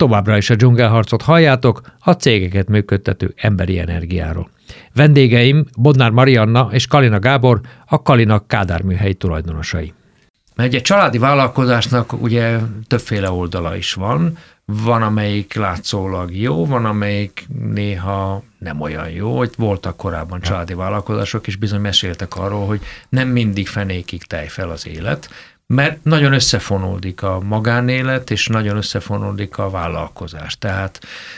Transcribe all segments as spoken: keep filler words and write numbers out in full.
továbbra is a dzsungelharcot halljátok, a cégeket működtető emberi energiáról. Vendégeim Bodnár Marianna és Kalina Gábor, a Kalina Kádár műhely tulajdonosai. Mert ugye családi vállalkozásnak ugye többféle oldala is van, van, amelyik látszólag jó, van, amelyik néha nem olyan jó, hogy voltak korábban családi vállalkozások, és bizony meséltek arról, hogy nem mindig fenékig tej fel az élet, mert nagyon összefonódik a magánélet, és nagyon összefonódik a vállalkozás. Tehát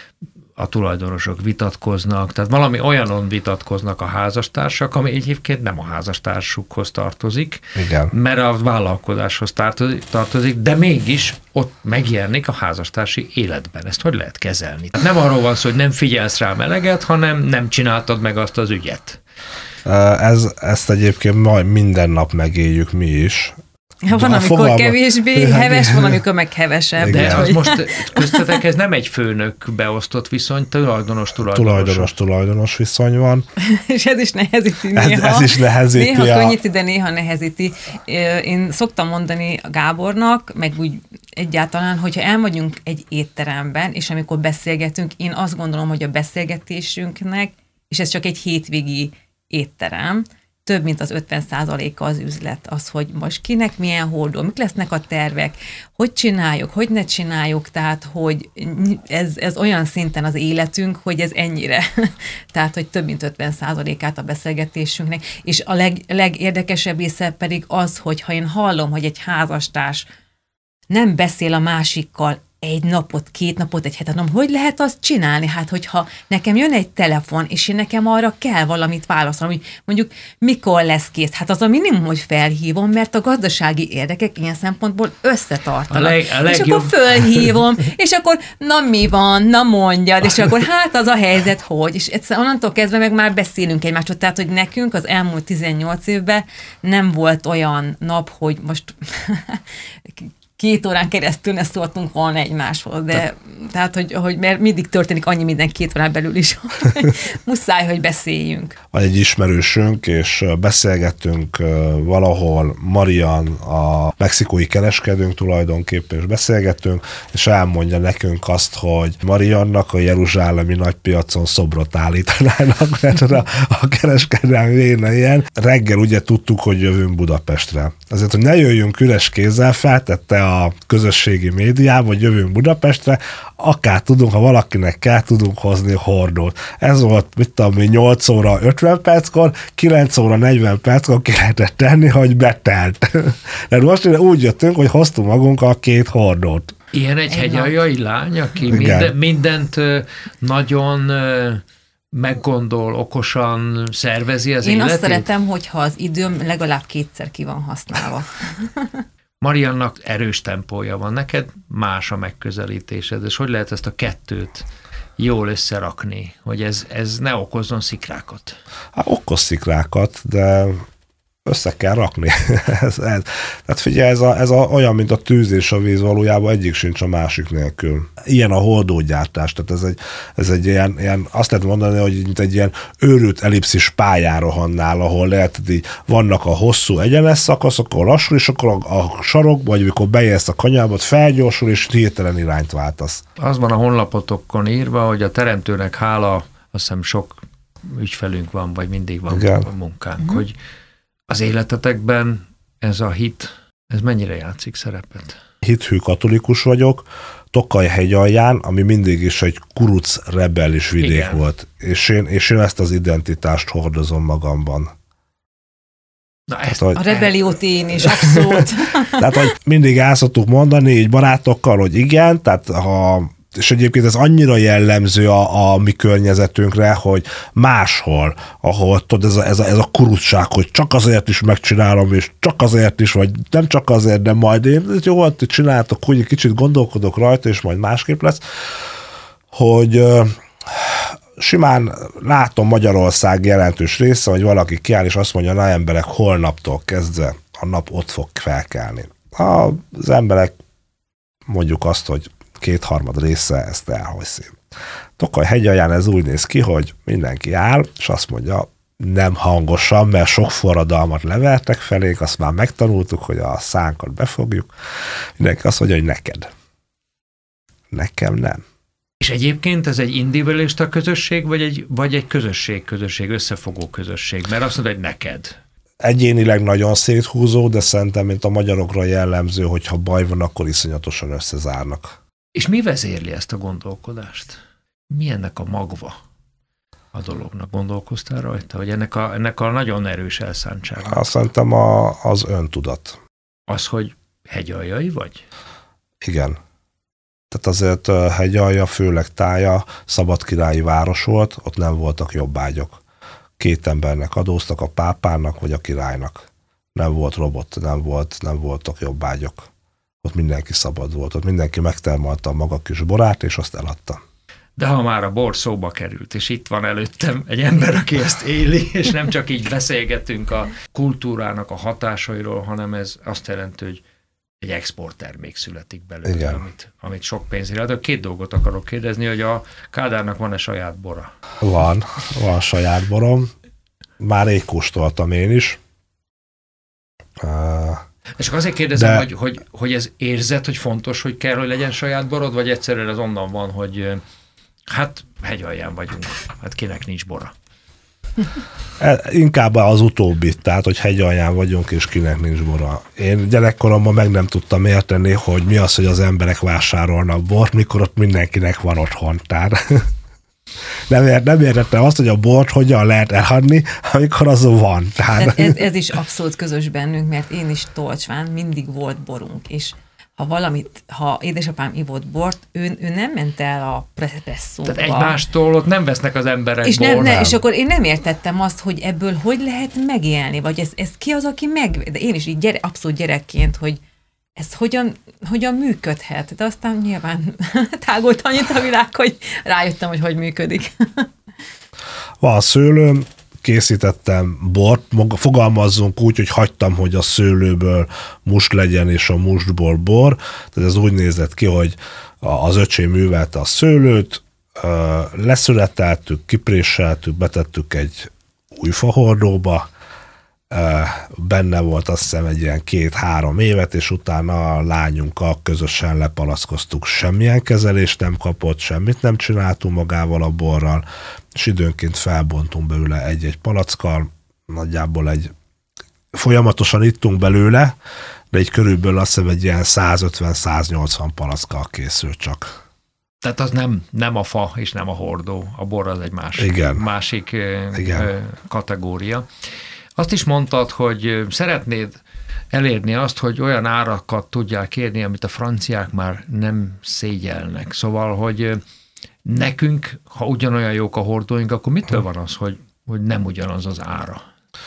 a tulajdonosok vitatkoznak, tehát valami olyanon vitatkoznak a házastársak, ami egyébként nem a házastársukhoz tartozik, Igen. mert a vállalkozáshoz tartozik, de mégis ott megjelenik a házastársi életben. Ezt hogy lehet kezelni? Tehát nem arról van szó, hogy nem figyelsz rá eleget, hanem nem csináltad meg azt az ügyet. Ez, ezt egyébként majd minden nap megéljük mi is. Ja, van, amikor fogalma... kevésbé heves, van, amikor meg hevesebb. De az most köztetek ez nem egy főnök beosztott viszony, tulajdonos tulajdonos. Tulajdonos tulajdonos viszony van. És ez is nehezíti néha. Ez, ez is nehezíti. Néha a... könnyíti, de néha nehezíti. Én szoktam mondani a Gábornak, meg úgy egyáltalán, hogyha elmegyünk egy étteremben, és amikor beszélgetünk, én azt gondolom, hogy a beszélgetésünknek, és ez csak egy hétvégi étterem, több mint az ötven százaléka az üzlet, az, hogy most kinek milyen hordó, mik lesznek a tervek, hogy csináljuk, hogy ne csináljuk, tehát, hogy ez, ez olyan szinten az életünk, hogy ez ennyire. Tehát, hogy több mint ötven százalékát a beszélgetésünknek. És a leg, legérdekesebb része pedig az, hogy ha én hallom, hogy egy házastárs nem beszél a másikkal egy napot, két napot, egy hetet, mondom, hogy lehet azt csinálni? Hát, hogyha nekem jön egy telefon, és én nekem arra kell valamit válaszolnom, hogy mondjuk mikor lesz kész. Hát az a minimum, hogy felhívom, mert a gazdasági érdekek ilyen szempontból összetartanak. A leg, a legjobb... És akkor fölhívom, és akkor na mi van, na mondjad, és akkor hát az a helyzet, hogy. És egyszer onnantól kezdve meg már beszélünk egymásról. Tehát, hogy nekünk az elmúlt tizennyolc évben nem volt olyan nap, hogy most... két órán keresztül ne szóltunk volna egymáshoz, de Te. tehát, hogy, hogy mert mindig történik annyi minden két órán belül is, muszáj, hogy beszéljünk. Van egy ismerősünk, és beszélgettünk valahol, Marian, a mexikói kereskedőnk tulajdonképpen, és beszélgettünk, és elmondja nekünk azt, hogy Mariannak a jeruzsálemi nagypiacon szobrot állítanának, mert a, a kereskedelmi véne ilyen. Reggel ugye tudtuk, hogy jövünk Budapestre. Azért, hogy ne jöjjünk üres kézzel, feltette a közösségi médiában, hogy jövünk Budapestre, akár tudunk, ha valakinek kell, tudunk hozni hordót. Ez volt, mit tudom, nyolc óra ötven perckor, kilenc óra negyven perckor ki lehetett tenni, hogy betelt. De most úgy jöttünk, hogy hoztunk magunkkal két hordót. Ilyen egy hegyaljai lány, aki minden, mindent nagyon meggondol, okosan szervezi az Én életét? Én azt szeretem, hogyha az időm legalább kétszer ki van használva. Mariannak erős tempója van, neked más a megközelítésed, és hogy lehet ezt a kettőt jól összerakni, hogy ez, ez ne okozzon szikrákat? Hát okoz szikrákat, de össze kell rakni. ez, ez. Tehát figyelj, ez, a, ez a, olyan, mint a tűz és a víz, valójában egyik sincs a másik nélkül. Ilyen a holdógyártás, tehát ez egy, ez egy ilyen, ilyen, azt lehet mondani, hogy mint egy ilyen őrült ellipszis pályán rohannál, ahol lehet, így vannak a hosszú egyenes szakaszok, akkor lassul, és akkor a, a sarokba, vagy amikor beérsz a kanyarba, felgyorsul, és hirtelen irányt váltasz. Az van a honlapotokon írva, hogy a teremtőnek hála, azt hiszem sok ügyfelünk van, vagy mindig van Igen. a munkánk, mm-hmm. hogy az életetekben ez a hit, ez mennyire játszik szerepet? Hithű katolikus vagyok, Tokaj-hegyalján, ami mindig is egy kuruc rebellis vidék Igen. volt. És én, és én ezt az identitást hordozom magamban. Na ezt, hát, a rebelliót én is, abszolút. Tehát, hogy mindig el szoktuk mondani így barátokkal, hogy igen, tehát ha és egyébként ez annyira jellemző a, a mi környezetünkre, hogy máshol, ahol tudod, ez a, ez a, ez a kurutság, hogy csak azért is megcsinálom, és csak azért is, vagy nem csak azért, de majd én, jó, hogy csináltok, hogy kicsit gondolkodok rajta, és majd másképp lesz, hogy uh, simán látom Magyarország jelentős része, hogy valaki kiáll, és azt mondja, na emberek, holnaptól kezdve a nap ott fog felkelni. Az emberek mondjuk azt, hogy kétharmad része ezt elhoszi. Tokaj-hegyalján ez úgy néz ki, hogy mindenki áll, és azt mondja, nem hangosan, mert sok forradalmat levertek felénk, azt már megtanultuk, hogy a szánkat befogjuk. Mindenki azt mondja, hogy neked. Nekem nem. És egyébként ez egy individualista közösség, vagy egy, vagy egy közösség-közösség, összefogó közösség? Mert azt mondod, hogy neked. Egyénileg nagyon széthúzó, de szerintem, mint a magyarokra jellemző, hogyha baj van, akkor iszonyatosan összezárnak. És mi vezérli ezt a gondolkodást? Mi ennek a magva a dolognak? Gondolkoztál rajta? Hogy ennek a, ennek a nagyon erős elszántsága? Azt szerintem a, az öntudat. Az, hogy hegyaljai vagy? Igen. Tehát azért Hegyalja, főleg Tája szabadkirályi város volt, ott nem voltak jobbágyok. Két embernek adóztak, a pápának vagy a királynak. Nem volt robot, nem, volt, nem voltak jobbágyok. Ott mindenki szabad volt, ott mindenki megtermelte a maga kis borát, és azt eladta. De ha már a bor szóba került, és itt van előttem egy ember, aki ezt éli, és nem csak így beszélgetünk a kultúrának a hatásairól, hanem ez azt jelenti, hogy egy exporttermék születik belőle, amit, amit sok pénzre ad. Két dolgot akarok kérdezni, hogy a Kádárnak van-e saját bora? Van, van saját borom. Már rég kóstoltam én is. Uh, és akkor azért kérdezem, de... hogy, hogy, hogy ez érzed, hogy fontos, hogy kell, hogy legyen saját borod, vagy egyszerűen ez onnan van, hogy hát Hegyalján vagyunk, hát kinek nincs bora? Inkább az utóbbi, tehát, hogy Hegyalján vagyunk, és kinek nincs bora. Én gyerekkoromban meg nem tudtam érteni, hogy mi az, hogy az emberek vásárolnak bort, mikor ott mindenkinek van otthon. Tehát nem, ért, nem értettem azt, hogy a bort hogyan lehet elhagyni, amikor azon van. Tehát... Ez, ez is abszolút közös bennünk, mert én is Tolcsván mindig volt borunk, és ha valamit, ha édesapám ivott bort, ő, ő nem ment el a presszóba. Tehát egymástól ott nem vesznek az emberek és bort. Nem, nem, és akkor én nem értettem azt, hogy ebből hogy lehet megélni, vagy ez, ez ki az, aki meg... De én is így gyere, abszolút gyerekként, hogy ez hogyan, hogyan működhet. De aztán nyilván tágult annyit a világ, hogy rájöttem, hogy hogy működik. Van szőlőm, készítettem bort, fogalmazzunk úgy, hogy hagytam, hogy a szőlőből must legyen, és a mustból bor. Tehát ez úgy nézett ki, hogy az öcsém művelte a szőlőt, leszületeltük, kipréseltük, betettük egy új fahordóba, benne volt azt hiszem egy ilyen két-három évet, és utána a lányunkkal közösen lepalackoztuk. Semmilyen kezelést nem kapott, semmit nem csináltunk magával a borral, és időnként felbontunk belőle egy-egy palackkal, nagyjából egy folyamatosan ittunk belőle, de egy körülbelül azt hiszem egy ilyen százötven-száznyolcvan palackkal készült csak. Tehát az nem, nem a fa és nem a hordó, a bor az egy másik, Igen. másik Igen. kategória. Azt is mondtad, hogy szeretnéd elérni azt, hogy olyan árakat tudják kérni, amit a franciák már nem szégyelnek. Szóval, hogy nekünk, ha ugyanolyan jók a hordóink, akkor mitől van az, hogy, hogy nem ugyanaz az ára?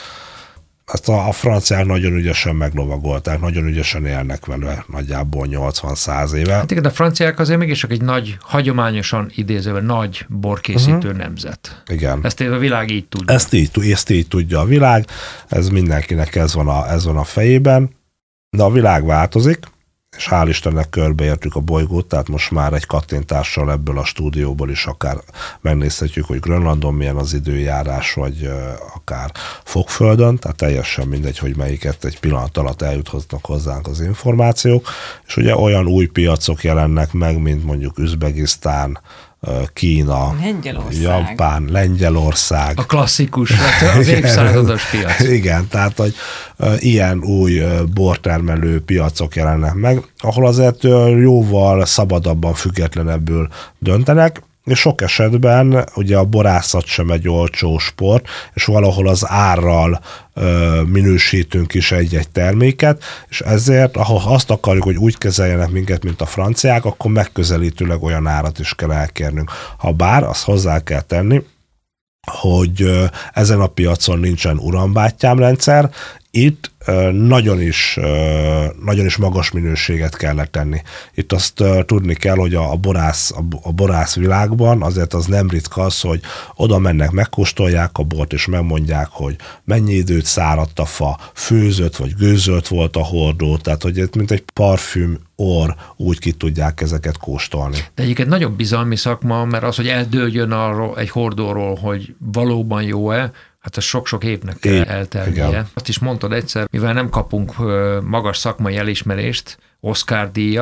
Ezt a, a franciák nagyon ügyesen meglovagolták, nagyon ügyesen élnek vele, nagyjából nyolcvan-száz éve. Hát igen, de a franciák azért mégis csak egy nagy, hagyományosan idézőben nagy borkészítő uh-huh. nemzet. Igen. Ezt a világ így tudja. Ezt így, ezt így tudja a világ, ez mindenkinek ez van, a, ez van a fejében, de a világ változik, és hál' Istennek körbeértük a bolygót, tehát most már egy kattintással ebből a stúdióból is akár megnézhetjük, hogy Grönlandon milyen az időjárás, vagy uh, akár Fokföldön, tehát teljesen mindegy, hogy melyiket egy pillanat alatt eljuthatnak hozzánk az információk, és ugye olyan új piacok jelennek meg, mint mondjuk Üzbegisztán, Kína, Lengyelország. Japán, Lengyelország. A klasszikus, az évszázados piac. Igen, tehát, hogy uh, ilyen új uh, bortermelő piacok jelennek meg, ahol azért uh, jóval szabadabban, függetlenebbül döntenek, és sok esetben ugye a borászat sem egy olcsó sport, és valahol az árral ö, minősítünk is egy-egy terméket, és ezért, ha azt akarjuk, hogy úgy kezeljenek minket, mint a franciák, akkor megközelítőleg olyan árat is kell elkérnünk. Ha bár, azt hozzá kell tenni, hogy ö, ezen a piacon nincsen urambátyám rendszer, itt ö, nagyon is, ö, nagyon is magas minőséget kellett tenni. Itt azt ö, tudni kell, hogy a, a, borász, a, a borász világban azért az nem ritka az, hogy oda mennek, megkóstolják a bort, és megmondják, hogy mennyi időt száradt a fa, főzött vagy gőzölt volt a hordó, tehát hogy itt mint egy parfüm orr, úgy ki tudják ezeket kóstolni. De egyébként nagyon bizalmi szakma, mert az, hogy eldőljön arról, egy hordóról, hogy valóban jó-e, hát ez sok-sok évnek kell eltelnie. Igen. Azt is mondtad egyszer, mivel nem kapunk magas szakmai elismerést, Oscar díjat,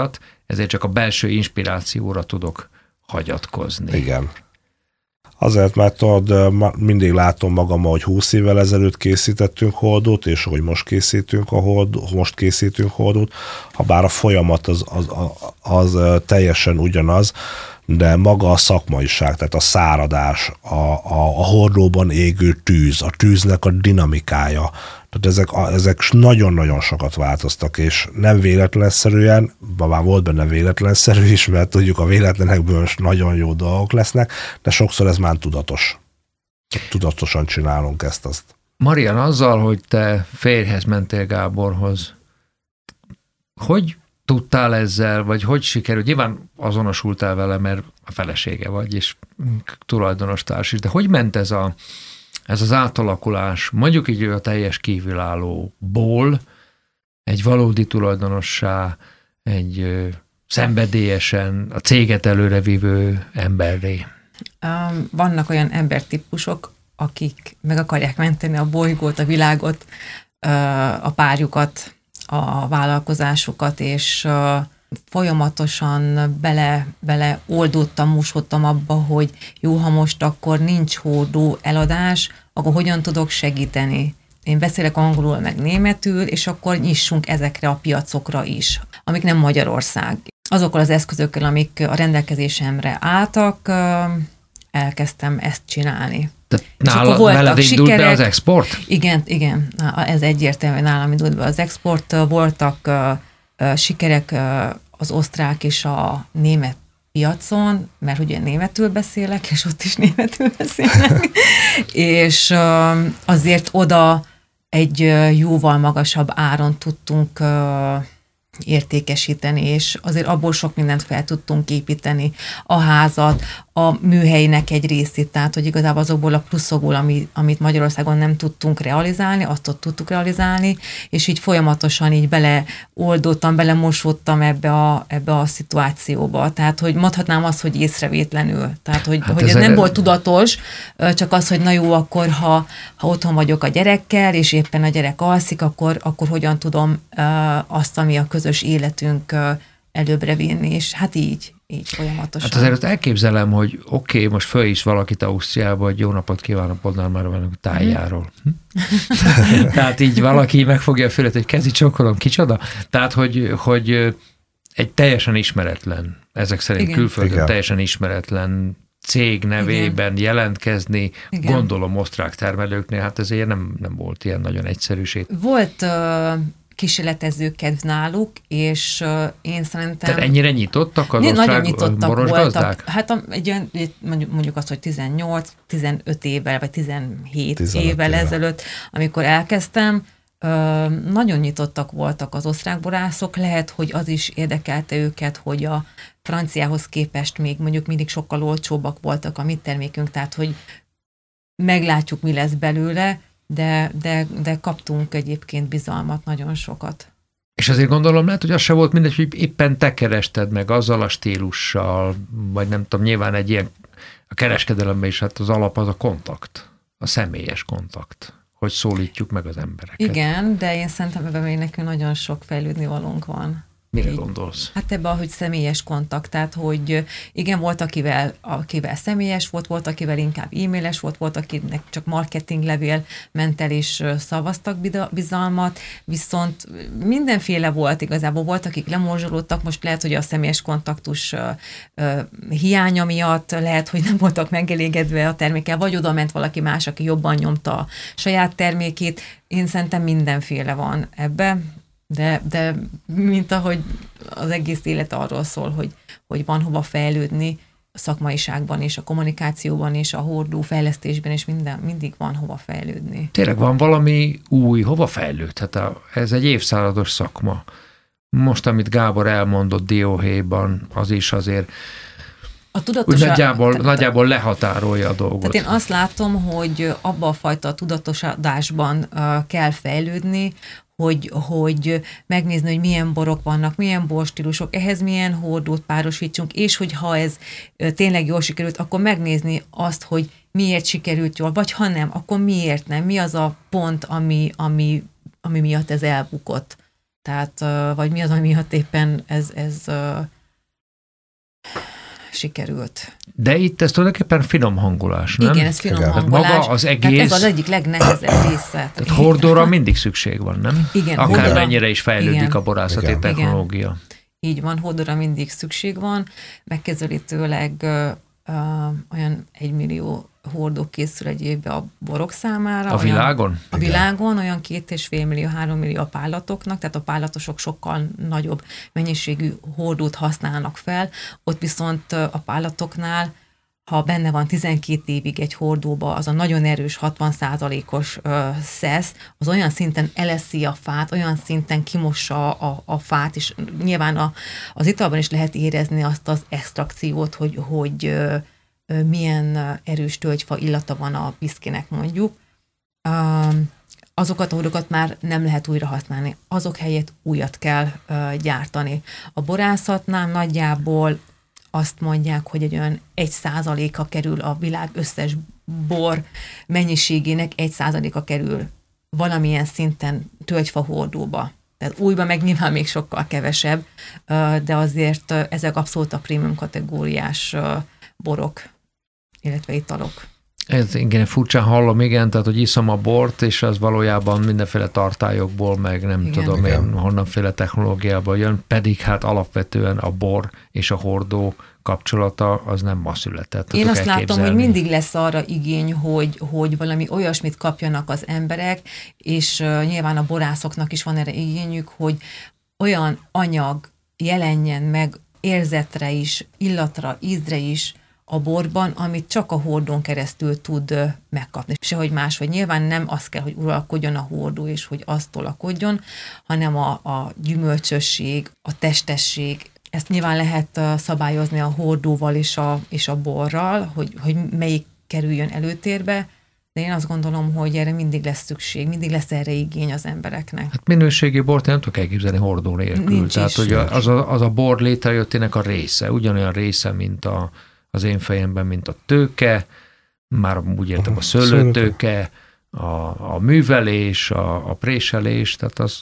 ezért csak a belső inspirációra tudok hagyatkozni. Igen. Azért, mert tudod, mindig látom magam, hogy húsz évvel ezelőtt készítettünk hordót, és hogy most készítünk a hordót, most készítünk hordót, ha bár a folyamat az, az, az, az teljesen ugyanaz, de maga a szakmaiság, tehát a száradás, a, a, a hordóban égő tűz, a tűznek a dinamikája, tehát ezek, ezek nagyon-nagyon sokat változtak, és nem véletlenszerűen, már volt benne véletlenszerű is, mert tudjuk, a véletlenekből nagyon jó dolgok lesznek, de sokszor ez már tudatos. Tudatosan csinálunk ezt, azt. Marian, azzal, hogy te férjhez mentél Gáborhoz, hogy tudtál ezzel, vagy hogy sikerült? Nyilván azonosultál vele, mert a felesége vagy, és tulajdonos társ is, de hogy ment ez, a, ez az átalakulás, mondjuk így a teljes kívülállóból egy valódi tulajdonossá, egy ö, szenvedélyesen a céget előrevívő emberré? Vannak olyan embertípusok, akik meg akarják menteni a bolygót, a világot, a párjukat, a vállalkozásukat, és uh, folyamatosan bele, bele oldódtam, músodtam abba, hogy jó, ha most akkor nincs hordó eladás, akkor hogyan tudok segíteni. Én beszélek angolul, meg németül, és akkor nyissunk ezekre a piacokra is, amik nem Magyarország. Azokkal az eszközökkel, amik a rendelkezésemre álltak, uh, elkezdtem ezt csinálni. Nála, veled indult be az export? Igen, igen, ez egyértelmű, nálam indult be az export. Voltak uh, uh, sikerek uh, az osztrák és a német piacon, mert ugye németül beszélek, és ott is németül beszélnek, és uh, azért oda egy uh, jóval magasabb áron tudtunk uh, értékesíteni, és azért abból sok mindent fel tudtunk építeni, a házat, a műhelynek egy részét, tehát hogy igazából azokból a pluszokból, ami, amit Magyarországon nem tudtunk realizálni, azt ott tudtuk realizálni, és így folyamatosan így beleoldottam, belemosódtam ebbe a, ebbe a szituációba. Tehát, hogy mondhatnám azt, hogy észrevétlenül. Tehát, hogy, hát hogy ez nem volt tudatos, csak az, hogy na jó, akkor ha, ha otthon vagyok a gyerekkel, és éppen a gyerek alszik, akkor, akkor hogyan tudom azt, ami a közös életünk előbbre vinni, és hát így, így folyamatosan. Hát azért elképzelem, hogy oké, okay, most föl is valakit Ausztriába, hogy jó napot kívánok, Bodnár már van a tájjáról. Hmm. Tehát így valaki megfogja a fület, hogy kezi csókolom, kicsoda? Tehát, hogy, hogy egy teljesen ismeretlen, ezek szerint Igen. külföldön Igen. teljesen ismeretlen cég nevében Igen. jelentkezni, Igen. gondolom osztrák termelőknél, hát ezért nem, nem volt ilyen nagyon egyszerűség. Volt uh... kísérletező kedv náluk, és uh, én szerintem... Tehát ennyire nyitottak az osztrák boros gazdák? Hát egy olyan, mondjuk, mondjuk azt, hogy tizennyolc tizenöt évvel, vagy tizenhét évvel éve. ezelőtt, amikor elkezdtem, uh, nagyon nyitottak voltak az osztrák borászok, lehet, hogy az is érdekelte őket, hogy a franciához képest még mondjuk mindig sokkal olcsóbbak voltak a mi termékünk, tehát hogy meglátjuk, mi lesz belőle, De, de, de kaptunk egyébként bizalmat, nagyon sokat. És azért gondolom, lehet, hogy az se volt mindegy, hogy éppen te kerested meg azzal a stílussal, vagy nem tudom, nyilván egy ilyen, a kereskedelemben is hát az alap az a kontakt, a személyes kontakt, hogy szólítjuk meg az embereket. Igen, de én szerintem ebben még nekünk nagyon sok fejlődni valónk van. Mire gondolsz? Hát ebben, hogy személyes kontakt, tehát, hogy igen, volt, akivel, akivel személyes volt, volt, akivel inkább e-mailes volt, volt, akinek csak marketinglevél ment el, és szavaztak bizalmat, viszont mindenféle volt igazából, volt, akik lemorzsolódtak, most lehet, hogy a személyes kontaktus hiánya miatt, lehet, hogy nem voltak megelégedve a termékkel, vagy oda ment valaki más, aki jobban nyomta a saját termékét. Én szerintem mindenféle van ebbe. De, de mint ahogy az egész élet arról szól, hogy, hogy van hova fejlődni a szakmaiságban és a kommunikációban és a hordó fejlesztésben, és minden, mindig van hova fejlődni. Tényleg van valami új, hova fejlődhet? Hát ez egy évszázados szakma. Most, amit Gábor elmondott Dióhéjban, az is azért a tudatosa, úgy nagyjából, tehát, nagyjából lehatárolja a dolgot. Tehát én azt látom, hogy abba a fajta tudatosodásban uh, kell fejlődni, Hogy, hogy megnézni, hogy milyen borok vannak, milyen borstílusok, ehhez milyen hordót párosítsunk, és hogy ha ez tényleg jól sikerült, akkor megnézni azt, hogy miért sikerült jól, vagy ha nem, akkor miért nem, mi az a pont, ami, ami, ami miatt ez elbukott. Tehát, vagy mi az, ami miatt éppen ez, ez sikerült. De itt ez tulajdonképpen finom hangolás, nem? Igen, ez finom Igen. hangolás. Maga az egész... Tehát ez az egyik legnehezebb része. Tehát hordóra mindig szükség van, nem? Igen. Akármennyire is fejlődik Igen. a borászati Igen. technológia. Így van, hordóra mindig szükség van. Megközelítőleg ö, ö, olyan egymillió hordó készül egy évben a borok számára. A világon? Olyan, a világon olyan két és fél millió, három millió a pállatoknak, tehát a pállatosok sokkal nagyobb mennyiségű hordót használnak fel. Ott viszont a pállatoknál, ha benne van tizenkét évig egy hordóba, az a nagyon erős hatvan százalékos szesz, az olyan szinten eleszi a fát, olyan szinten kimossa a, a fát, és nyilván a, az italban is lehet érezni azt az extrakciót, hogy, hogy ö, ö, milyen erős tölgyfa illata van a viszkinek mondjuk. Um, azokat a hordókat már nem lehet újra használni. Azok helyett újat kell ö, gyártani. A borászatnál nagyjából azt mondják, hogy egy olyan egy százaléka kerül a világ összes bor mennyiségének, egy százaléka kerül valamilyen szinten tölgyfa hordóba. Tehát újba meg nyilván még sokkal kevesebb, de azért ezek abszolút a prémium kategóriás borok, illetve italok. Ez igen, furcsán hallom, igen, tehát, hogy iszom a bort, és az valójában mindenféle tartályokból, meg nem igen. tudom Igen. én, honnanféle technológiából jön, pedig hát alapvetően a bor és a hordó kapcsolata az nem ma született. Én azt látom, elképzelni. hogy mindig lesz arra igény, hogy, hogy valami olyasmit kapjanak az emberek, és uh, nyilván a borászoknak is van erre igényük, hogy olyan anyag jelenjen meg érzetre is, illatra, ízre is a borban, amit csak a hordón keresztül tud uh, megkapni. Sehogy máshogy. Nyilván nem az kell, hogy uralkodjon a hordó, és hogy azt tolakodjon, hanem a, a gyümölcsösség, a testesség. Ezt nyilván lehet uh, szabályozni a hordóval és a, és a borral, hogy, hogy melyik kerüljön előtérbe, de én azt gondolom, hogy erre mindig lesz szükség, mindig lesz erre igény az embereknek. Hát minőségi bort nem tudok elképzelni hordó nélkül. Nincs Tehát, is. hogy az a, az a bor létrejöttének a része, ugyanolyan része, mint a, az én fejemben, mint a tőke, már úgy értem a szőlőtőke, a, a művelés, a, a préselés, tehát az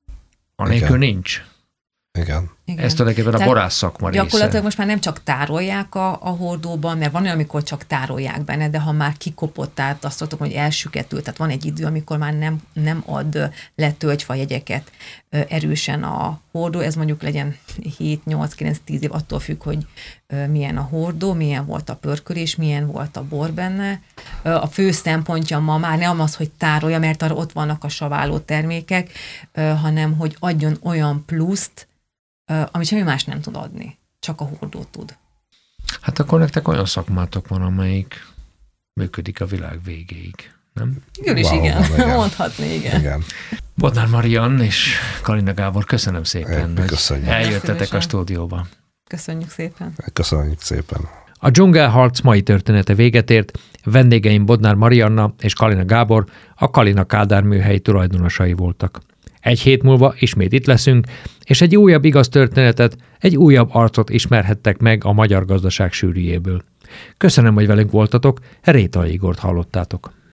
anélkül nincs. Igen. Igen. Ez tulajdonképpen a Tehát borász szakma része. Gyakorlatilag most már nem csak tárolják a, a hordóban, mert van olyan, amikor csak tárolják benne, de ha már kikopott, tehát azt mondom, hogy elsüketült, tehát van egy idő, amikor már nem, nem ad le tölgyfajegyeket erősen a hordó, ez mondjuk legyen hét, nyolc, kilenc, tíz év, attól függ, hogy milyen a hordó, milyen volt a pörkölés, milyen volt a bor benne. A fő szempontja ma már nem az, hogy tárolja, mert arra ott vannak a saváló termékek, hanem hogy adjon olyan pluszt, amit semmi más nem tud adni, csak a hordó tud. Hát akkor nektek olyan szakmátok van, amelyik működik a világ végéig, nem? Jól is Valóban, igen, igen. mondhatni, igen. Igen. Bodnár Mariann és Kalina Gábor, köszönöm szépen, Mi hogy köszönjük. eljöttetek a Szívesen. stúdióba. Köszönjük szépen. Köszönjük szépen. A dzsungelharc mai története véget ért, vendégeim Bodnár Marianna és Kalina Gábor a Kalina Kádár műhely tulajdonosai voltak. Egy hét múlva ismét itt leszünk, és egy újabb igaz történetet, egy újabb arcot ismerhettek meg a magyar gazdaság sűrűjéből. Köszönöm, hogy velünk voltatok, Rétai Igort hallottátok.